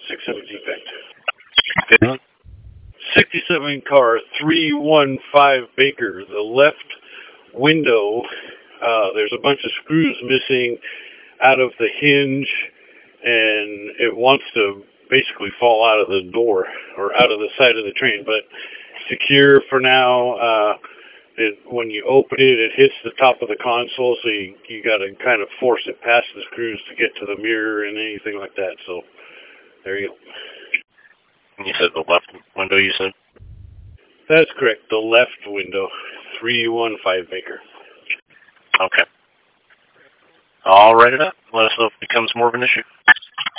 6-7 defect. 50. 67 car, 315 Baker. The left window, there's a bunch of screws missing out of the hinge, and it wants to basically fall out of the door or out of the side of the train, but secure for now. When you open it, it hits the top of the console, so you got to kind of force it past the screws to get to the mirror and anything like that. So there you go. You said the left window, you said? That's correct. The left window, 315 Baker. Okay. I'll write it up. Let us know if it becomes more of an issue.